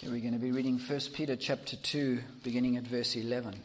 We're going to be reading 1 Peter chapter 2, beginning at verse 11.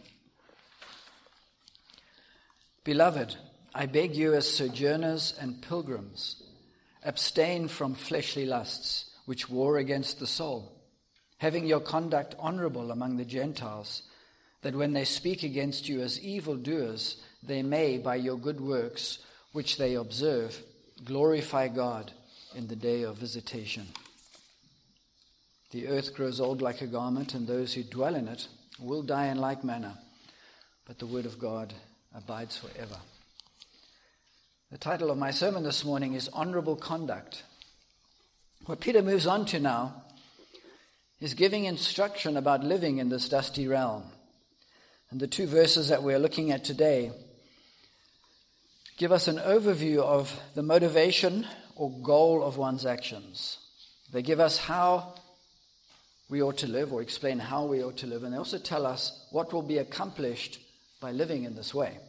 Beloved, I beg you as sojourners and pilgrims, abstain from fleshly lusts, which war against the soul, having your conduct honorable among the Gentiles, that when they speak against you as evildoers, they may, by your good works, which they observe, glorify God in the day of visitation. The earth grows old like a garment, and those who dwell in it will die in like manner, but the word of God abides forever. The title of my sermon this morning is Honorable Conduct. What Peter moves on to now is giving instruction about living in this dusty realm. And the two verses that we're looking at today give us an overview of the motivation or goal of one's actions. They give us how we ought to live, or explain how we ought to live, and they also tell us what will be accomplished by living in this way.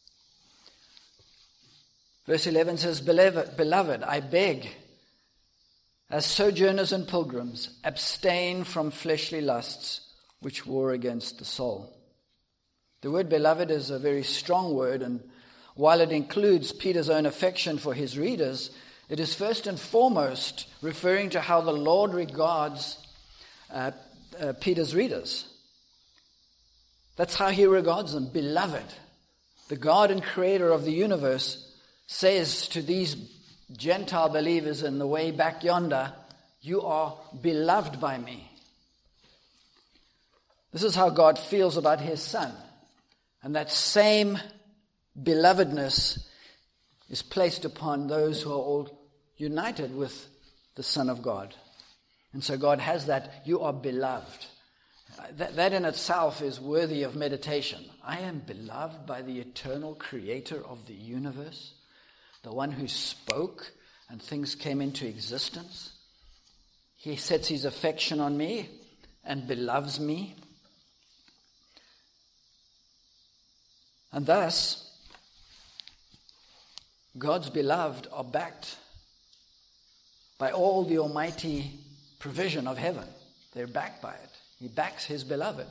Verse 11 says, Beloved, I beg, as sojourners and pilgrims, abstain from fleshly lusts which war against the soul. The word beloved is a very strong word, and while it includes Peter's own affection for his readers, it is first and foremost referring to how the Lord regards Peter's readers. That's how he regards them, beloved. The God and creator of the universe says to these Gentile believers in the way back yonder, you are beloved by me. This is how God feels about his son. And that same belovedness is placed upon those who are all united with the Son of God. And so God has that, you are beloved. That in itself is worthy of meditation. I am beloved by the eternal creator of the universe, the one who spoke and things came into existence. He sets his affection on me and beloves me. And thus, God's beloved are backed by all the almighty provision of heaven. They're backed by it. He backs his beloved.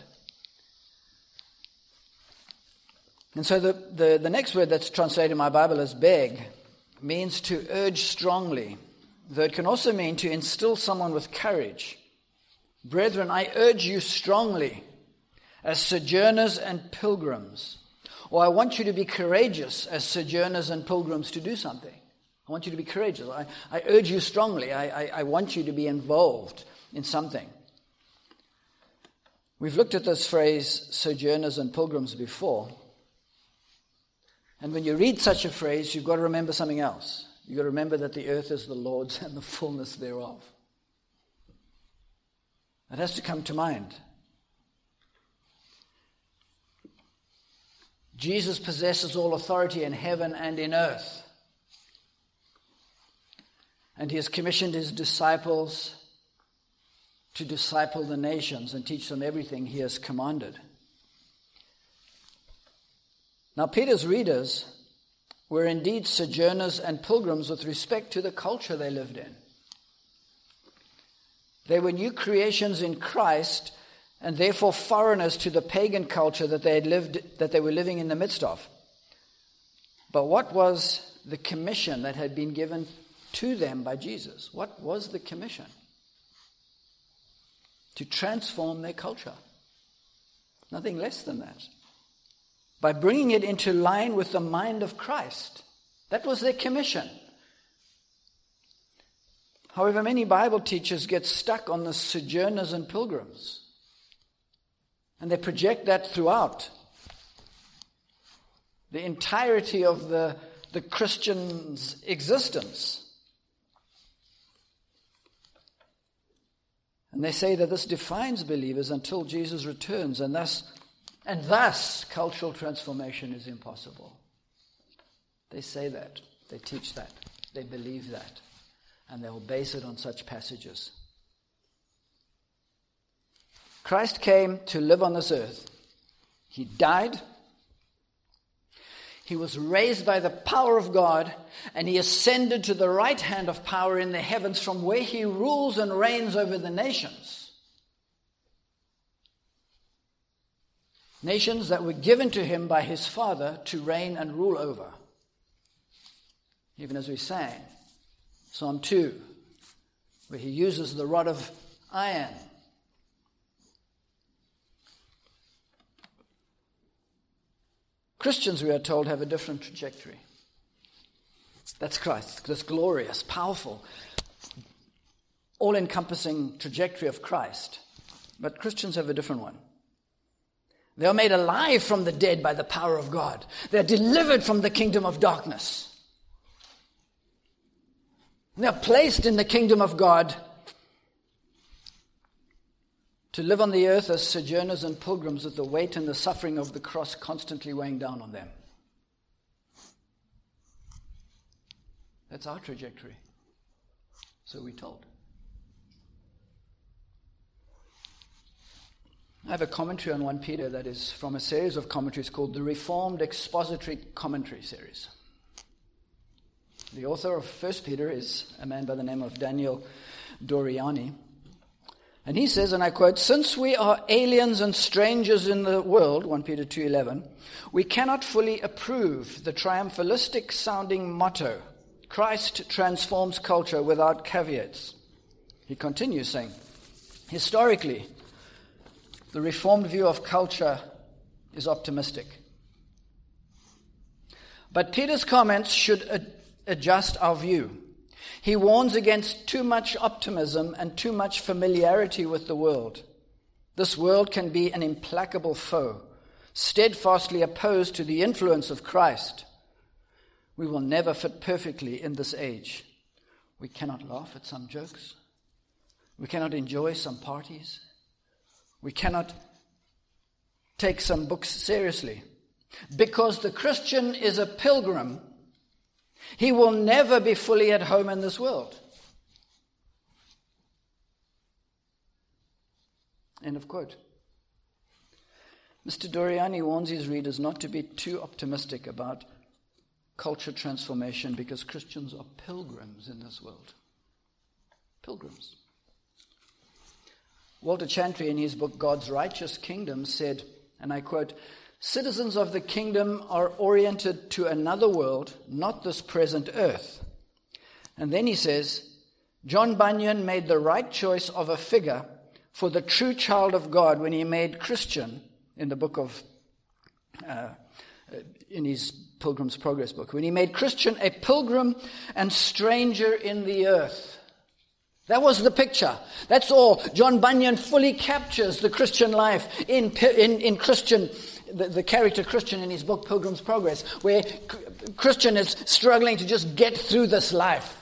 And so the next word that's translated in my Bible as beg means to urge strongly, though it can also mean to instill someone with courage. Brethren, I urge you strongly as sojourners and pilgrims, or I want you to be courageous as sojourners and pilgrims to do something. I want you to be courageous. I urge you strongly. I want you to be involved in something. We've looked at this phrase, sojourners and pilgrims, before. And when you read such a phrase, you've got to remember something else. You've got to remember that the earth is the Lord's and the fullness thereof. That has to come to mind. Jesus possesses all authority in heaven and in earth. And he has commissioned his disciples to disciple the nations and teach them everything he has commanded. Now, Peter's readers were indeed sojourners and pilgrims with respect to the culture they lived in. They were new creations in Christ, and therefore foreigners to the pagan culture that they were living in the midst of. But what was the commission that had been given to them by Jesus? What was the commission? To transform their culture. Nothing less than that. By bringing it into line with the mind of Christ. That was their commission. However, many Bible teachers get stuck on the sojourners and pilgrims. And they project that throughout the entirety of the Christian's existence. And they say that this defines believers until Jesus returns, and thus cultural transformation is impossible. They say that, they teach that, they believe that, and they will base it on such passages. Christ came to live on this earth. He died. He was raised by the power of God, and he ascended to the right hand of power in the heavens, from where he rules and reigns over the nations. nations that were given to him by his Father to reign and rule over. Even as we sang, Psalm 2, where he uses the rod of iron. Christians, we are told, have a different trajectory. That's Christ, this glorious, powerful, all-encompassing trajectory of Christ. But Christians have a different one. They are made alive from the dead by the power of God. They are delivered from the kingdom of darkness. They are placed in the kingdom of God to live on the earth as sojourners and pilgrims with the weight and the suffering of the cross constantly weighing down on them. That's our trajectory. So we're told. I have a commentary on 1 Peter that is from a series of commentaries called the Reformed Expository Commentary Series. The author of 1 Peter is a man by the name of Daniel Doriani. And he says, and I quote, "Since we are aliens and strangers in the world," 1 Peter 2:11, "we cannot fully approve the triumphalistic sounding motto, Christ transforms culture, without caveats." He continues saying, historically, the Reformed view of culture is optimistic. But Peter's comments should adjust our view. He warns against too much optimism and too much familiarity with the world. This world can be an implacable foe, steadfastly opposed to the influence of Christ. We will never fit perfectly in this age. We cannot laugh at some jokes. We cannot enjoy some parties. We cannot take some books seriously. Because the Christian is a pilgrim, he will never be fully at home in this world. End of quote. Mr. Doriani warns his readers not to be too optimistic about culture transformation because Christians are pilgrims in this world. Pilgrims. Walter Chantry, in his book God's Righteous Kingdom, said, and I quote, "Citizens of the kingdom are oriented to another world, not this present earth." And then he says, John Bunyan made the right choice of a figure for the true child of God when he made Christian, in the book of, in his Pilgrim's Progress book, when he made Christian a pilgrim and stranger in the earth. That was the picture. That's all. John Bunyan fully captures the Christian life in Christian, the character Christian in his book Pilgrim's Progress, where Christian is struggling to just get through this life.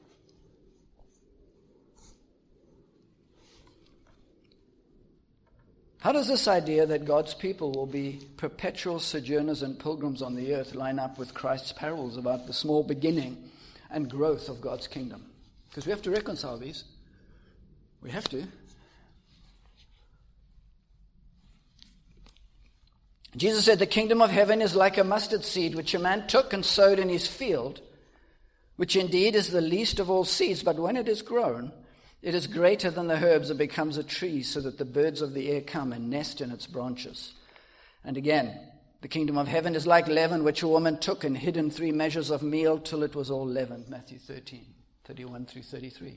How does this idea that God's people will be perpetual sojourners and pilgrims on the earth line up with Christ's parables about the small beginning and growth of God's kingdom? Because we have to reconcile these. We have to. Jesus said, "The kingdom of heaven is like a mustard seed, which a man took and sowed in his field, which indeed is the least of all seeds, but when it is grown, it is greater than the herbs and becomes a tree, so that the birds of the air come and nest in its branches." And again, "The kingdom of heaven is like leaven, which a woman took and hid in 3 measures of meal till it was all leavened." Matthew 13:31 through 33.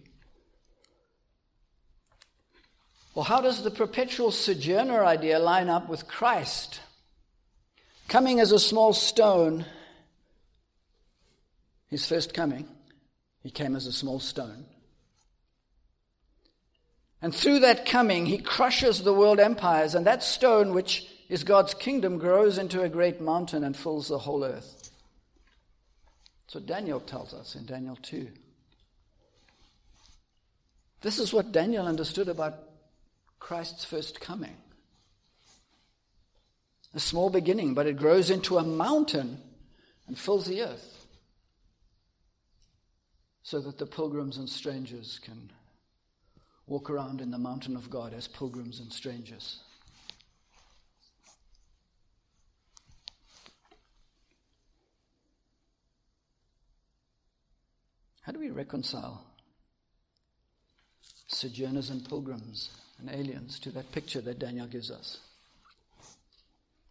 Well, how does the perpetual sojourner idea line up with Christ? Coming as a small stone, his first coming, he came as a small stone. And through that coming, he crushes the world empires, and that stone, which is God's kingdom, grows into a great mountain and fills the whole earth. That's what Daniel tells us in Daniel 2. This is what Daniel understood about Christ's first coming. A small beginning, but it grows into a mountain and fills the earth, so that the pilgrims and strangers can walk around in the mountain of God as pilgrims and strangers. How do we reconcile sojourners and pilgrims and aliens to that picture that Daniel gives us?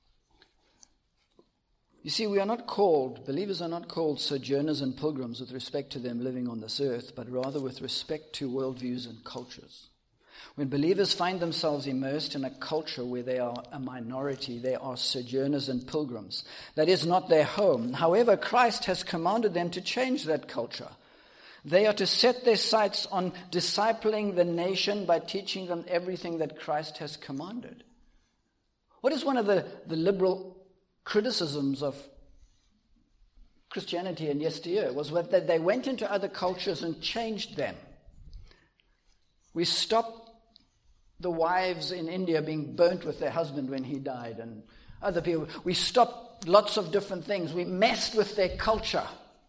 You see, believers are not called sojourners and pilgrims with respect to them living on this earth, but rather with respect to worldviews and cultures. When believers find themselves immersed in a culture where they are a minority, they are sojourners and pilgrims. That is not their home. However, Christ has commanded them to change that culture. They are to set their sights on discipling the nation by teaching them everything that Christ has commanded. What is one of the liberal criticisms of Christianity in yesteryear was that they went into other cultures and changed them. We stopped the wives in India being burnt with their husband when he died, and other people. We stopped lots of different things. We messed with their culture.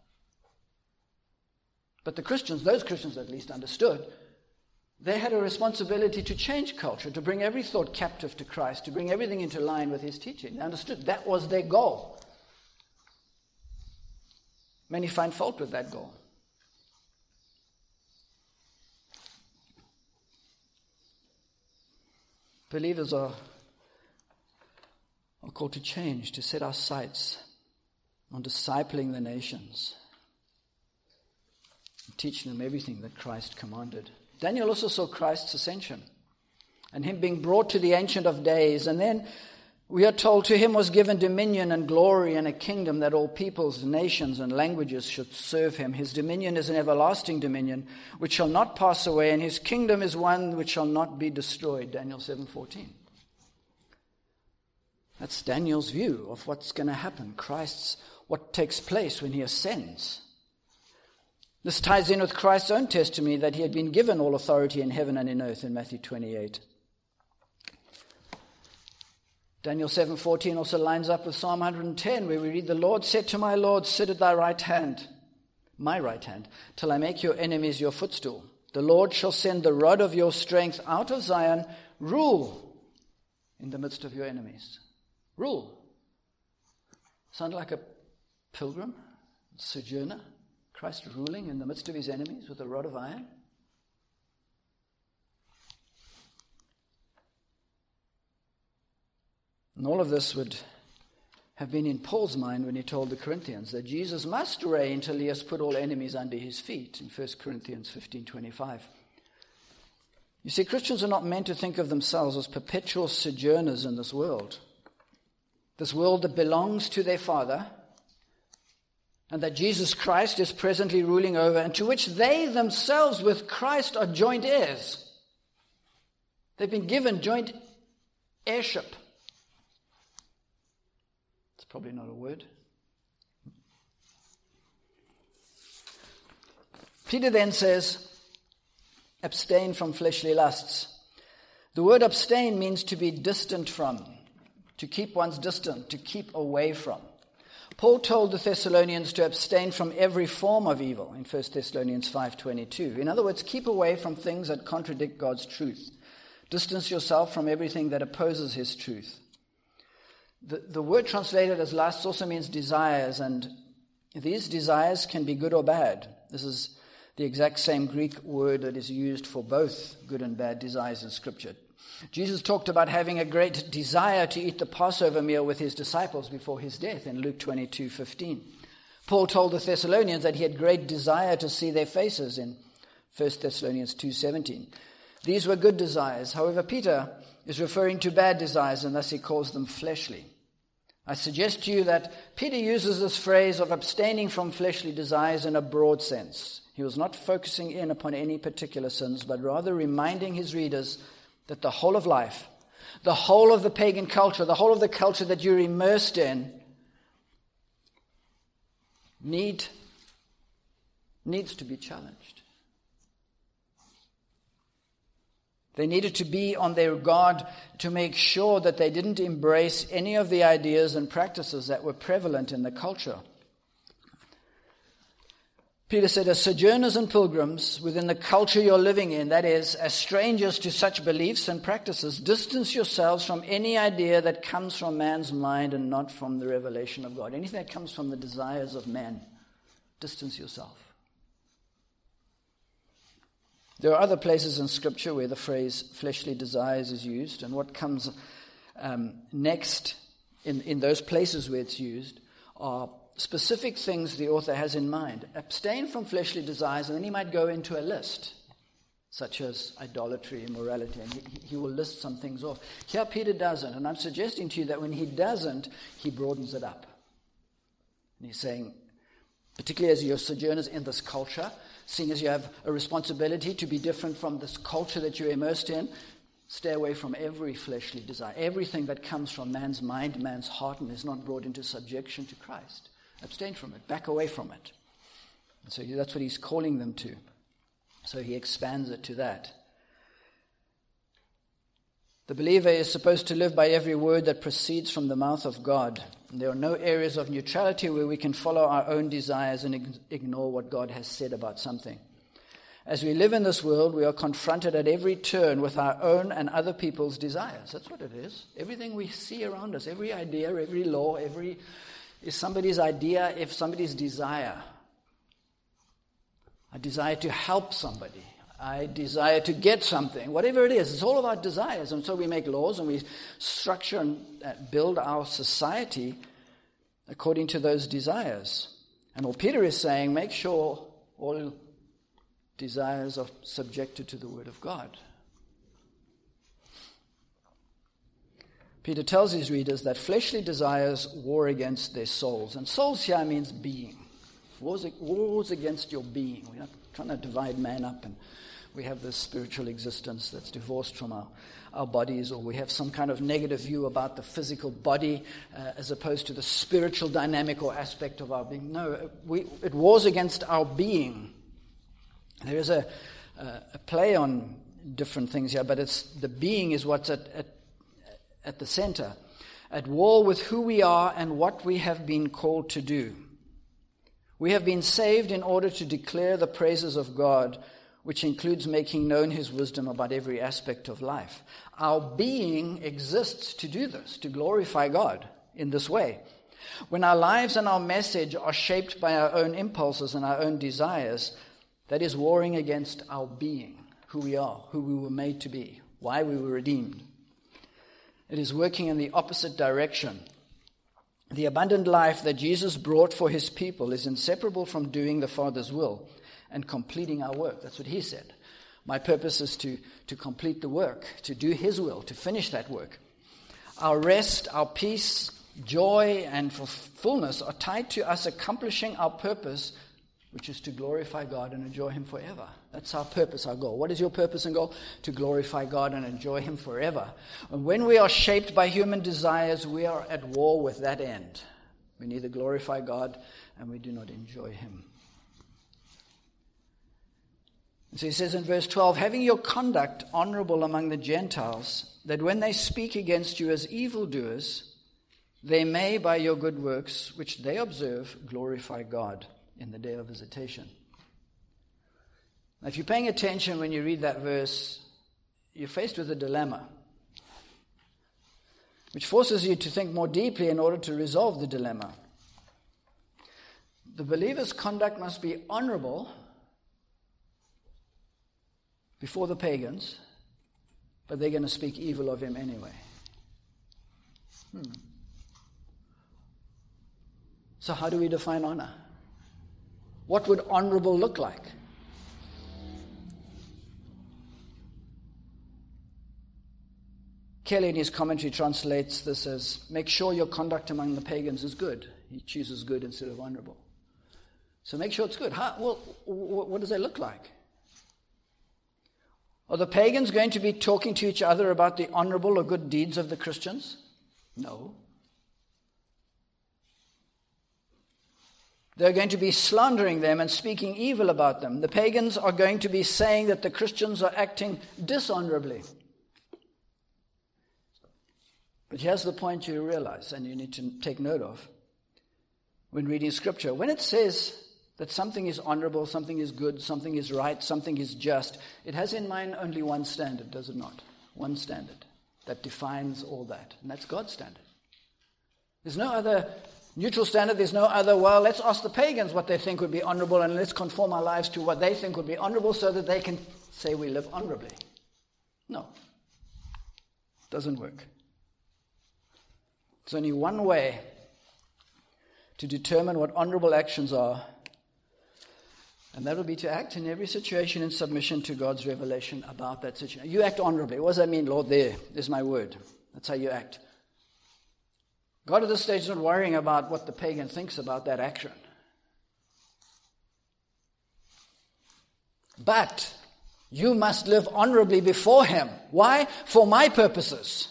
But those Christians at least understood, they had a responsibility to change culture, to bring every thought captive to Christ, to bring everything into line with his teaching. They understood that was their goal. Many find fault with that goal. Believers are called to change, to set our sights on discipling the nations, and teaching them everything that Christ commanded. Daniel also saw Christ's ascension and him being brought to the Ancient of Days. And then we are told to him was given dominion and glory and a kingdom that all peoples, nations, and languages should serve him. His dominion is an everlasting dominion which shall not pass away, and his kingdom is one which shall not be destroyed. Daniel 7:14. That's Daniel's view of what's going to happen. What takes place when he ascends. This ties in with Christ's own testimony that he had been given all authority in heaven and in earth in Matthew 28. Daniel 7:14 also lines up with Psalm 110, where we read, "The Lord said to my Lord, sit at thy right hand, my right hand, till I make your enemies your footstool. The Lord shall send the rod of your strength out of Zion, rule in the midst of your enemies." Rule. Sound like a pilgrim, sojourner? Christ ruling in the midst of his enemies with a rod of iron? And all of this would have been in Paul's mind when he told the Corinthians that Jesus must reign till he has put all enemies under his feet in 1 Corinthians 15:25. You see, Christians are not meant to think of themselves as perpetual sojourners in this world that belongs to their Father, and that Jesus Christ is presently ruling over, and to which they themselves with Christ are joint heirs. They've been given joint heirship. It's probably not a word. Peter then says, abstain from fleshly lusts. The word abstain means to be distant from, to keep one's distant, to keep away from. Paul told the Thessalonians to abstain from every form of evil in 1 Thessalonians 5:22. In other words, keep away from things that contradict God's truth. Distance yourself from everything that opposes his truth. The word translated as lusts also means desires, and these desires can be good or bad. This is the exact same Greek word that is used for both good and bad desires in Scripture. Jesus talked about having a great desire to eat the Passover meal with his disciples before his death in Luke 22:15. Paul told the Thessalonians that he had great desire to see their faces in 1 Thessalonians 2:17. These were good desires. However, Peter is referring to bad desires, and thus he calls them fleshly. I suggest to you that Peter uses this phrase of abstaining from fleshly desires in a broad sense. He was not focusing in upon any particular sins, but rather reminding his readers that the whole of life, the whole of the pagan culture, the whole of the culture that you're immersed in needs to be challenged. They needed to be on their guard to make sure that they didn't embrace any of the ideas and practices that were prevalent in the culture. Peter said, as sojourners and pilgrims within the culture you're living in, that is, as strangers to such beliefs and practices, distance yourselves from any idea that comes from man's mind and not from the revelation of God. Anything that comes from the desires of man, distance yourself. There are other places in Scripture where the phrase fleshly desires is used, and what comes next in those places where it's used are specific things the author has in mind. Abstain from fleshly desires, and then he might go into a list, such as idolatry, immorality, and he will list some things off. Here Peter doesn't, and I'm suggesting to you that when he doesn't, he broadens it up. And he's saying, particularly as you're sojourners in this culture, seeing as you have a responsibility to be different from this culture that you're immersed in, stay away from every fleshly desire, everything that comes from man's mind, man's heart, and is not brought into subjection to Christ. Abstain from it, back away from it. And so that's what he's calling them to. So he expands it to that. The believer is supposed to live by every word that proceeds from the mouth of God. And there are no areas of neutrality where we can follow our own desires and ignore what God has said about something. As we live in this world, we are confronted at every turn with our own and other people's desires. That's what it is. Everything we see around us, every idea, every law, is somebody's idea, if somebody's desire. I desire to help somebody. I desire to get something. Whatever it is, it's all about desires. And so we make laws and we structure and build our society according to those desires. And what Peter is saying, make sure all desires are subjected to the Word of God. Peter tells his readers that fleshly desires war against their souls. And souls here means being. Wars against your being. We're not trying to divide man up and we have this spiritual existence that's divorced from our bodies, or we have some kind of negative view about the physical body as opposed to the spiritual dynamic or aspect of our being. No, it wars against our being. There is a play on different things here, but it's the being is what's at the center. At war with who we are and what we have been called to do. We have been saved in order to declare the praises of God, which includes making known his wisdom about every aspect of life. Our being exists to do this, to glorify God in this way. When our lives and our message are shaped by our own impulses and our own desires, that is warring against our being, who we are, who we were made to be, why we were redeemed. It is working in the opposite direction. The abundant life that Jesus brought for his people is inseparable from doing the Father's will and completing our work. That's what he said. My purpose is to complete the work, to do his will, to finish that work. Our rest, our peace, joy, and fullness are tied to us accomplishing our purpose, which is to glorify God and enjoy him forever. That's our purpose, our goal. What is your purpose and goal? To glorify God and enjoy him forever. And when we are shaped by human desires, we are at war with that end. We neither glorify God and we do not enjoy him. So he says in verse 12, having your conduct honorable among the Gentiles, that when they speak against you as evildoers, they may, by your good works, which they observe, glorify God in the day of visitation. Now, if you're paying attention when you read that verse, you're faced with a dilemma, which forces you to think more deeply in order to resolve the dilemma. The believer's conduct must be honorable before the pagans, but they're going to speak evil of him anyway. So how do we define honor? What would honorable look like? Kelly in his commentary translates this as, make sure your conduct among the pagans is good. He chooses good instead of honorable. So make sure it's good. What does that look like? Are the pagans going to be talking to each other about the honorable or good deeds of the Christians? No. They're going to be slandering them and speaking evil about them. The pagans are going to be saying that the Christians are acting dishonorably. But here's the point you realize, and you need to take note of when reading Scripture. When it says that something is honorable, something is good, something is right, something is just, it has in mind only one standard, does it not? One standard that defines all that, and that's God's standard. There's no other neutral standard. There's no other, well, let's ask the pagans what they think would be honorable and let's conform our lives to what they think would be honorable so that they can say we live honorably. No. It doesn't work. There's only one way to determine what honorable actions are. And that will be to act in every situation in submission to God's revelation about that situation. You act honorably. What does that mean? Lord, there is my word. That's how you act. God at this stage is not worrying about what the pagan thinks about that action. But you must live honorably before him. Why? For my purposes.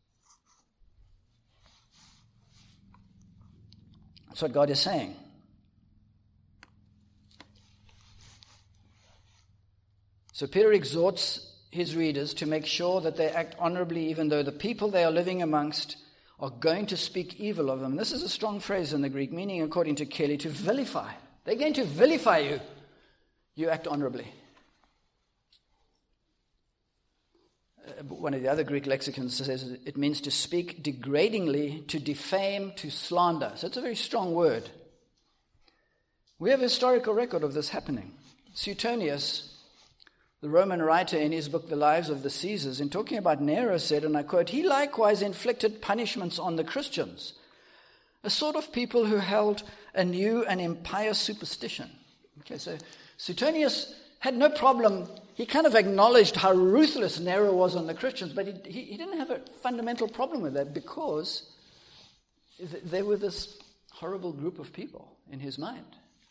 That's what God is saying. So Peter exhorts his readers to make sure that they act honorably even though the people they are living amongst are going to speak evil of them. This is a strong phrase in the Greek, meaning, according to Kelly, to vilify. They're going to vilify you. You act honorably. One of the other Greek lexicons says it means to speak degradingly, to defame, to slander. So it's a very strong word. We have a historical record of this happening. Suetonius, the Roman writer, in his book The Lives of the Caesars, in talking about Nero, said, and I quote, "He likewise inflicted punishments on the Christians, a sort of people who held a new and impious superstition." Okay, so Suetonius had no problem. He kind of acknowledged how ruthless Nero was on the Christians, but he didn't have a fundamental problem with that because they were this horrible group of people in his mind.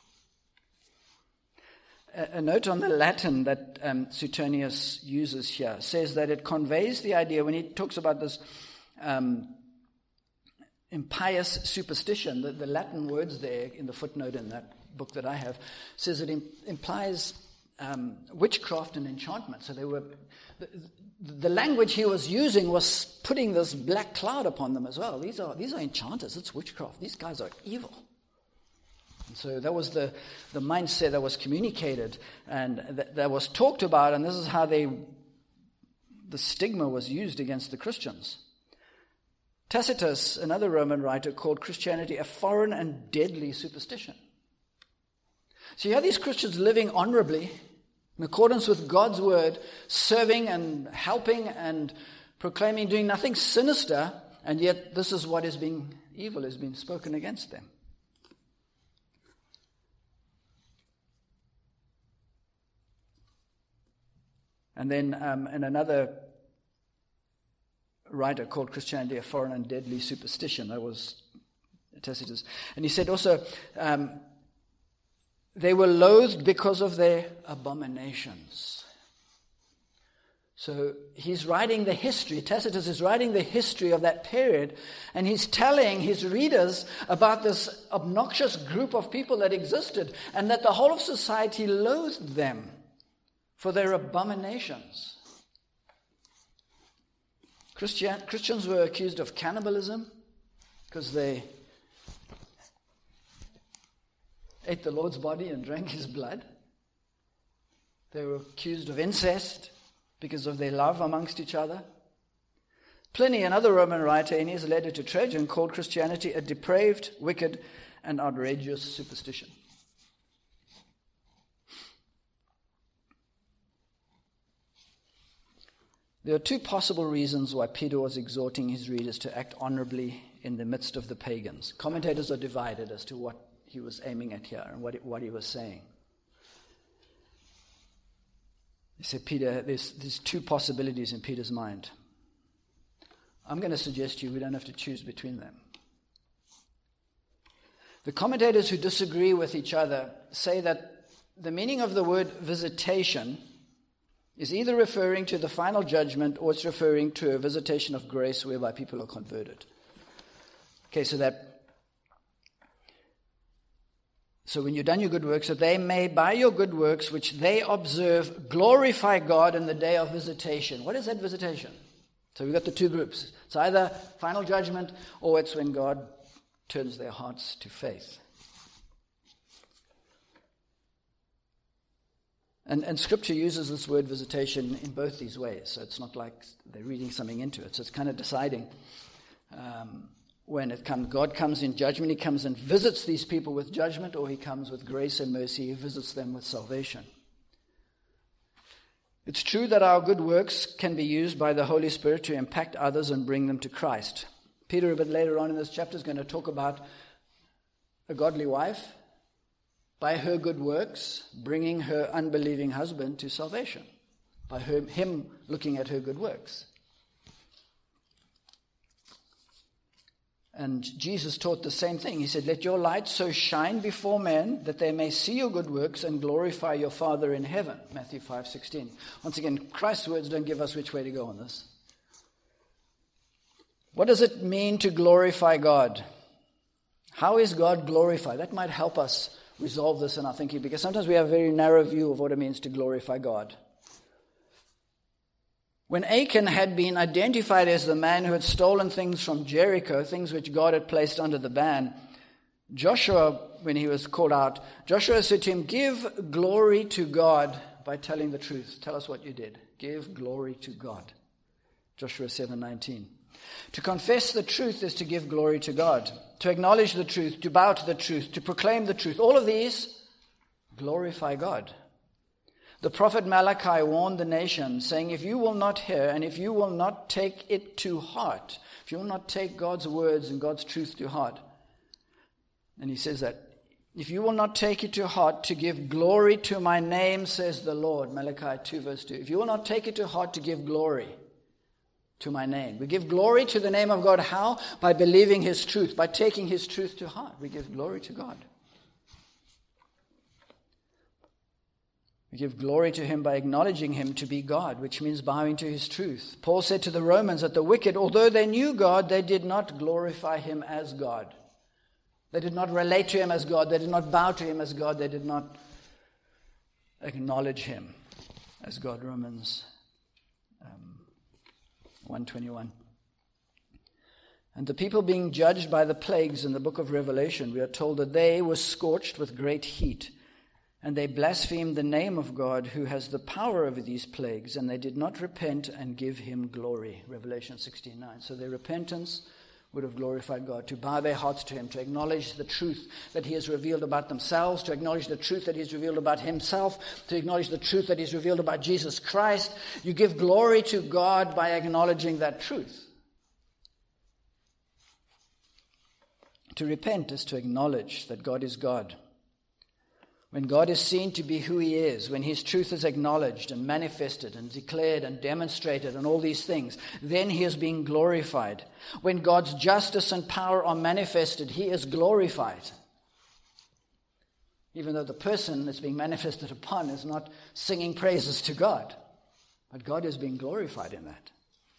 A note on the Latin that Suetonius uses here says that it conveys the idea, when he talks about this impious superstition, the Latin words there in the footnote in that book that I have, says it implies witchcraft and enchantment. So they were the language he was using was putting this black cloud upon them as well. These are enchanters. It's witchcraft. These guys are evil. And so that was the mindset that was communicated and that was talked about, and this is how the stigma was used against the Christians. Tacitus, another Roman writer, called Christianity a foreign and deadly superstition. So you have these Christians living honorably in accordance with God's word, serving and helping and proclaiming, doing nothing sinister, and yet this is what is being evil, is being spoken against them. And then in another writer called Christianity a foreign and deadly superstition, that was Tacitus. And he said also, they were loathed because of their abominations. So he's writing the history, Tacitus is writing the history of that period, and he's telling his readers about this obnoxious group of people that existed, and that the whole of society loathed them for their abominations. Christians were accused of cannibalism because they ate the Lord's body and drank his blood. They were accused of incest because of their love amongst each other. Pliny, another Roman writer, in his letter to Trajan, called Christianity a depraved, wicked, and outrageous superstition. There are two possible reasons why Peter was exhorting his readers to act honorably in the midst of the pagans. Commentators are divided as to what he was aiming at here and what he was saying. They say, Peter, there's two possibilities in Peter's mind. I'm going to suggest to you we don't have to choose between them. The commentators who disagree with each other say that the meaning of the word visitation is either referring to the final judgment or it's referring to a visitation of grace whereby people are converted. Okay, so when you've done your good works, that they may, by your good works, which they observe, glorify God in the day of visitation. What is that visitation? So we've got the two groups. It's either final judgment or it's when God turns their hearts to faith. And Scripture uses this word visitation in both these ways. So it's not like they're reading something into it. So it's kind of deciding when it comes. God comes in judgment. He comes and visits these people with judgment, or he comes with grace and mercy. He visits them with salvation. It's true that our good works can be used by the Holy Spirit to impact others and bring them to Christ. Peter, a bit later on in this chapter, is going to talk about a godly wife, by her good works, bringing her unbelieving husband to salvation, by him looking at her good works. And Jesus taught the same thing. He said, let your light so shine before men that they may see your good works and glorify your Father in heaven. Matthew 5:16. Once again, Christ's words don't give us which way to go on this. What does it mean to glorify God? How is God glorified? That might help us resolve this in our thinking, because sometimes we have a very narrow view of what it means to glorify God. When Achan had been identified as the man who had stolen things from Jericho, things which God had placed under the ban, Joshua, when he was called out, Joshua said to him, give glory to God by telling the truth. Tell us what you did. Give glory to God. Joshua 7:19. To confess the truth is to give glory to God. To acknowledge the truth, to bow to the truth, to proclaim the truth. All of these glorify God. The prophet Malachi warned the nation, saying, if you will not hear and if you will not take it to heart, if you will not take God's words and God's truth to heart, and he says that, if you will not take it to heart to give glory to my name, says the Lord, Malachi 2:2. If you will not take it to heart to give glory to my name. We give glory to the name of God. How? By believing his truth, by taking his truth to heart. We give glory to God. We give glory to him by acknowledging him to be God, which means bowing to his truth. Paul said to the Romans that the wicked, although they knew God, they did not glorify him as God. They did not relate to him as God. They did not bow to him as God. They did not acknowledge him as God. Romans 1:21. And the people being judged by the plagues in the book of Revelation, we are told that they were scorched with great heat. And they blasphemed the name of God who has the power over these plagues, and they did not repent and give him glory. Revelation 16:9. So their repentance would have glorified God, to bow their hearts to him, to acknowledge the truth that he has revealed about themselves, to acknowledge the truth that he's revealed about himself, to acknowledge the truth that he's revealed about Jesus Christ. You give glory to God by acknowledging that truth. To repent is to acknowledge that God is God. When God is seen to be who he is, when his truth is acknowledged and manifested and declared and demonstrated and all these things, then he is being glorified. When God's justice and power are manifested, he is glorified. Even though the person that's being manifested upon is not singing praises to God, but God is being glorified in that.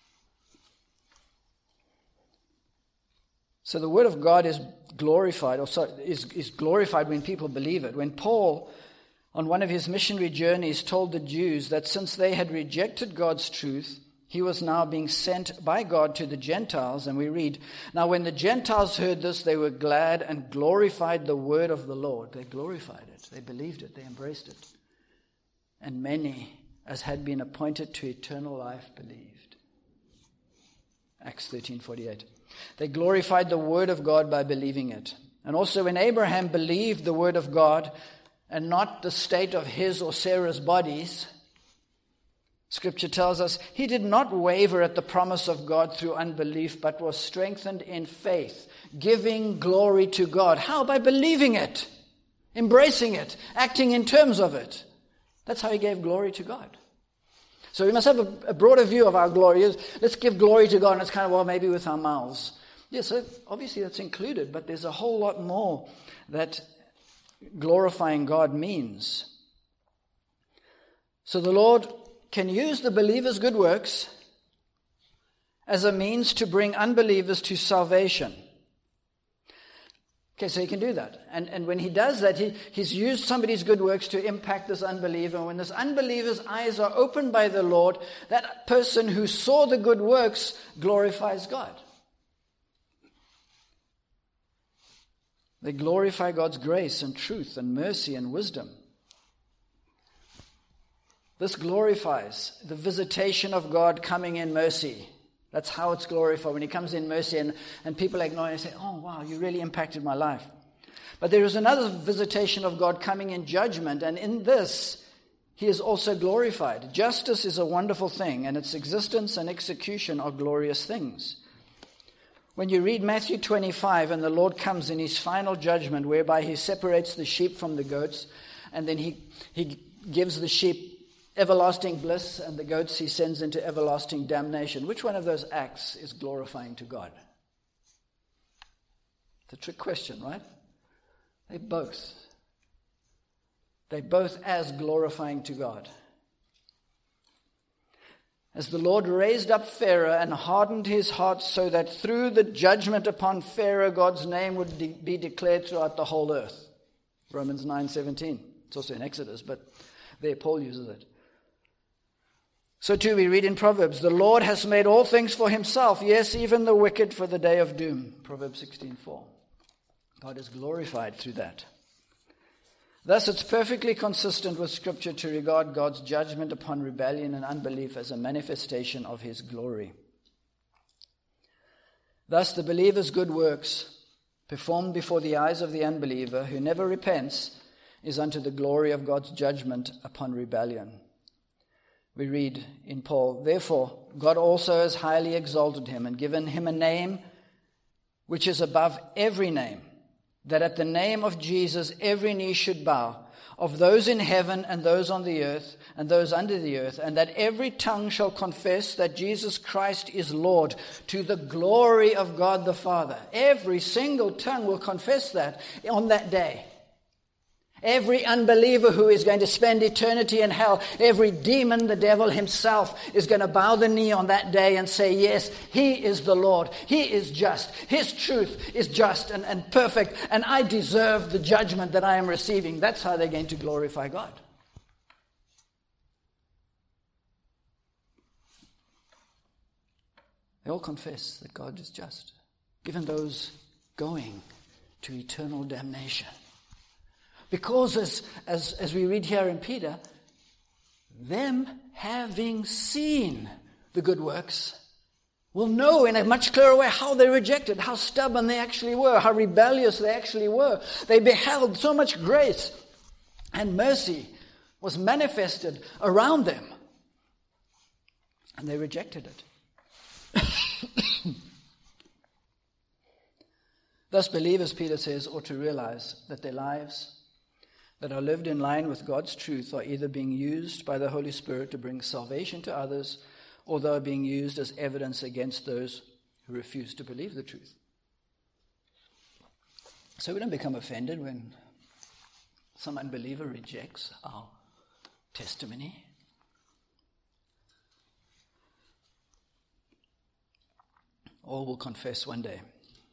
So the word of God is glorified, is glorified when people believe it. When Paul, on one of his missionary journeys, told the Jews that since they had rejected God's truth, he was now being sent by God to the Gentiles, and we read, now when the Gentiles heard this, they were glad and glorified the word of the Lord. They glorified it. They believed it. They embraced it. And many, as had been appointed to eternal life, believed. Acts 13:48. They glorified the word of God by believing it. And also when Abraham believed the word of God and not the state of his or Sarah's bodies, Scripture tells us he did not waver at the promise of God through unbelief, but was strengthened in faith, giving glory to God. How? By believing it, embracing it, acting in terms of it. That's how he gave glory to God. So we must have a broader view of our glory. Let's give glory to God, and it's kind of, well, maybe with our mouths. Yes, so obviously that's included, but there's a whole lot more that glorifying God means. So the Lord can use the believer's good works as a means to bring unbelievers to salvation. Okay, so he can do that. And when he does that, he's used somebody's good works to impact this unbeliever. And when this unbeliever's eyes are opened by the Lord, that person who saw the good works glorifies God. They glorify God's grace and truth and mercy and wisdom. This glorifies the visitation of God coming in mercy. That's how it's glorified, when he comes in mercy and people acknowledge and say, oh, wow, you really impacted my life. But there is another visitation of God coming in judgment, and in this, he is also glorified. Justice is a wonderful thing, and its existence and execution are glorious things. When you read Matthew 25 and the Lord comes in his final judgment whereby he separates the sheep from the goats, and then he gives the sheep everlasting bliss and the goats he sends into everlasting damnation. Which one of those acts is glorifying to God? It's a trick question, right? They're both. They're both as glorifying to God. As the Lord raised up Pharaoh and hardened his heart so that through the judgment upon Pharaoh, God's name would be declared throughout the whole earth. Romans 9:17. It's also in Exodus, but there Paul uses it. So too we read in Proverbs, the Lord has made all things for himself, yes, even the wicked for the day of doom. Proverbs 16:4. God is glorified through that. Thus it's perfectly consistent with Scripture to regard God's judgment upon rebellion and unbelief as a manifestation of his glory. Thus the believer's good works, performed before the eyes of the unbeliever who never repents, is unto the glory of God's judgment upon rebellion. We read in Paul, therefore God also has highly exalted him and given him a name which is above every name, that at the name of Jesus every knee should bow, of those in heaven and those on the earth and those under the earth, and that every tongue shall confess that Jesus Christ is Lord, to the glory of God the Father. Every single tongue will confess that on that day. Every unbeliever who is going to spend eternity in hell, every demon, the devil himself, is going to bow the knee on that day and say, yes, he is the Lord. He is just. His truth is just and perfect, and I deserve the judgment that I am receiving. That's how they're going to glorify God. They all confess that God is just, even those going to eternal damnation. Because as we read here in Peter, them having seen the good works will know in a much clearer way how they rejected, how stubborn they actually were, how rebellious they actually were. They beheld so much grace and mercy was manifested around them, and they rejected it. Thus, believers, Peter says, ought to realize that their lives that are lived in line with God's truth are either being used by the Holy Spirit to bring salvation to others, or they are being used as evidence against those who refuse to believe the truth. So we don't become offended when some unbeliever rejects our testimony. All will confess one day.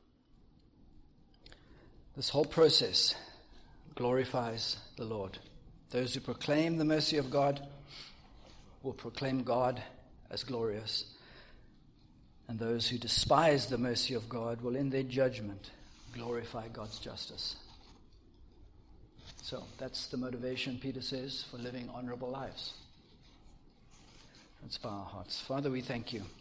This whole process glorifies the Lord. Those who proclaim the mercy of God will proclaim God as glorious. And those who despise the mercy of God will in their judgment glorify God's justice. So that's the motivation, Peter says, for living honorable lives. Let's bow our hearts. Father, we thank you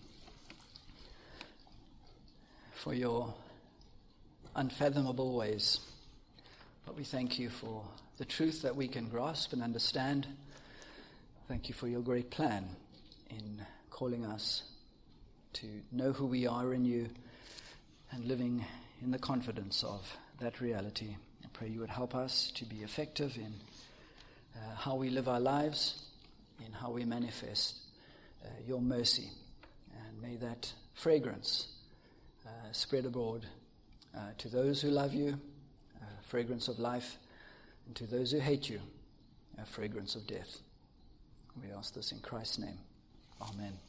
for your unfathomable ways. But we thank you for the truth that we can grasp and understand. Thank you for your great plan in calling us to know who we are in you and living in the confidence of that reality. I pray you would help us to be effective in how we live our lives, in how we manifest your mercy. And may that fragrance spread abroad to those who love you, fragrance of life, and to those who hate you, a fragrance of death. We ask this in Christ's name. Amen.